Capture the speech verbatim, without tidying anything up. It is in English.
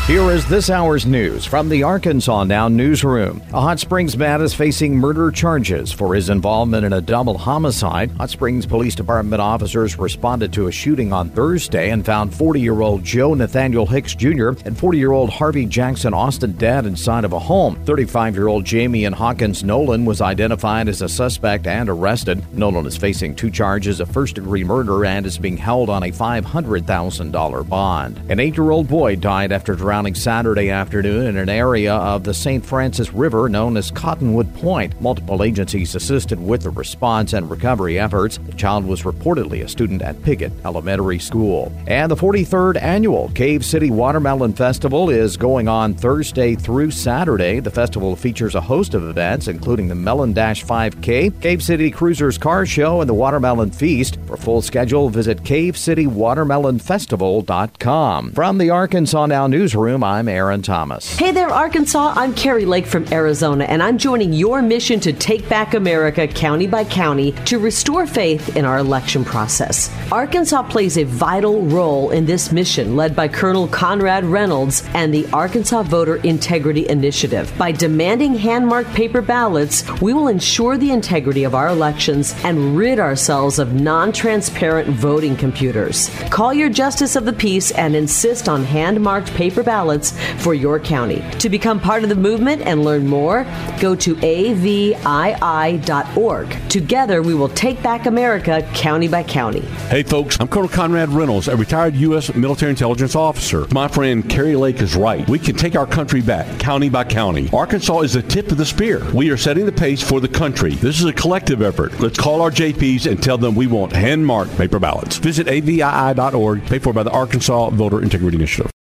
Here is this hour's news from the Arkansas Now newsroom. A Hot Springs man is facing murder charges for his involvement in a double homicide. Hot Springs Police Department officers responded to a shooting on Thursday and found forty-year-old Joe Nathaniel Hicks Junior and forty-year-old Harvey Jackson Austin dead inside of a home. thirty-five-year-old Jamie and Hawkins Nolan was identified as a suspect and arrested. Nolan is facing two charges of first-degree murder and is being held on a five hundred thousand dollars bond. An eight-year-old boy died after drowning Saturday afternoon in an area of the Saint Francis River known as Cottonwood Point. Multiple agencies assisted with the response and recovery efforts. The child was reportedly a student at Piggott Elementary School. And the forty-third annual Cave City Watermelon Festival is going on Thursday through Saturday. The festival features a host of events, including the Melon Dash five K, Cave City Cruisers Car Show, and the Watermelon Feast. For full schedule, visit cave city watermelon festival dot com. From the Arkansas Now newsroom, I'm Aaron Thomas. Hey there, Arkansas. I'm Carrie Lake from Arizona, and I'm joining your mission to take back America county by county to restore faith in our election process. Arkansas plays a vital role in this mission, led by Colonel Conrad Reynolds and the Arkansas Voter Integrity Initiative. By demanding hand-marked paper ballots, we will ensure the integrity of our elections and rid ourselves of non-transparent voting computers. Call your Justice of the Peace and insist on hand-marked paper ballots for your county. To become part of the movement and learn more, go to A V I I dot org. Together, we will take back America county by county. Hey folks, I'm Colonel Conrad Reynolds, a retired U S military intelligence officer. My friend Carrie Lake is right. We can take our country back county by county. Arkansas is the tip of the spear. We are setting the pace for the country. This is a collective effort. Let's call our J Ps and tell them we want hand-marked paper ballots. Visit A V I I dot org, paid for by the Arkansas Voter Integrity Initiative.